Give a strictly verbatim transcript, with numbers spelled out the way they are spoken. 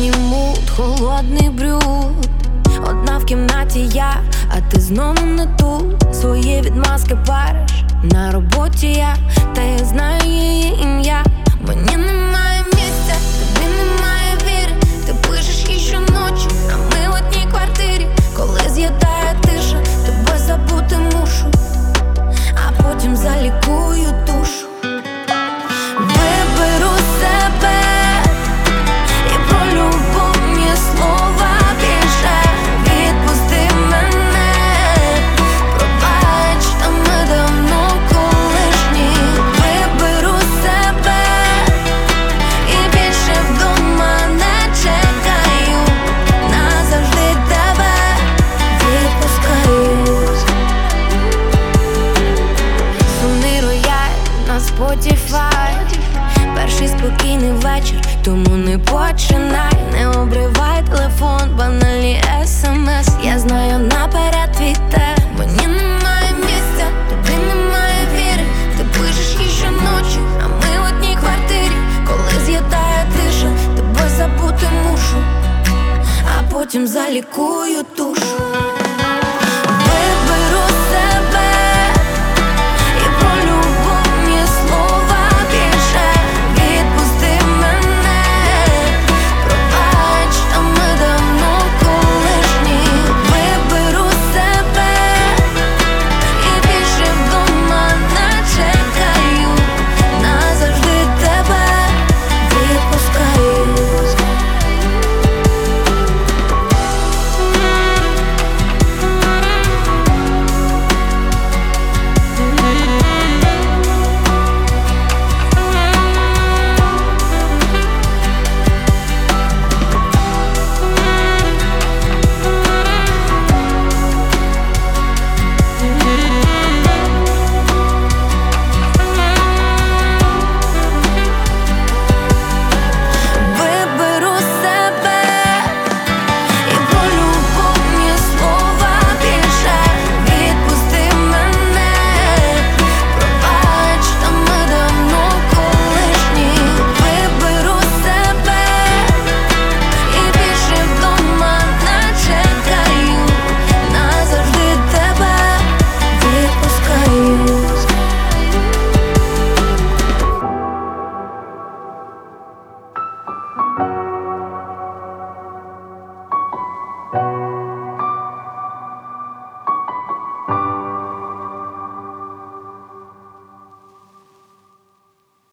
Вчорашній мут, холодний брюд. Одна в кімнаті я, а ти знову не тут. Свої відмазки париш, на роботі я, та я знаю її ім'я. Мені немає місця, тобі немає віри. Ти пишеш їй щоночі, а ми в одній квартирі. Коли з'їдає тиша, тебе забути мушу, а потім залікую душу. Виберу себе і про любовні слова більше. Відпусти мене, пробач, та ми давно колишні. Виберу себе і більше вдома не чекаю. Назавжди тебе відпускаю. Сумний рояль на Spotify. Перший спокійний вечір, тому не починай. Не обривай телефон, банальні смс. Я знаю наперед твій те. Мені немає місця, тобі немає віри. Ти пишеш їй щоночі, а ми в одній квартирі. Коли з'їдає тиша, тебе забути мушу, а потім залікую душу. Виберу себе і про любовні слова більше. Відпусти мене, пробач, та ми давно колишні. Виберу себе і більше вдома не чекаю. Назавжди тебе відпускаю. Виберу себе і про любовні слова більше. Відпусти мене, пробач, та ми давно колишні. Виберу себе і більше вдома не чекаю. Назавжди тебе відпускаю.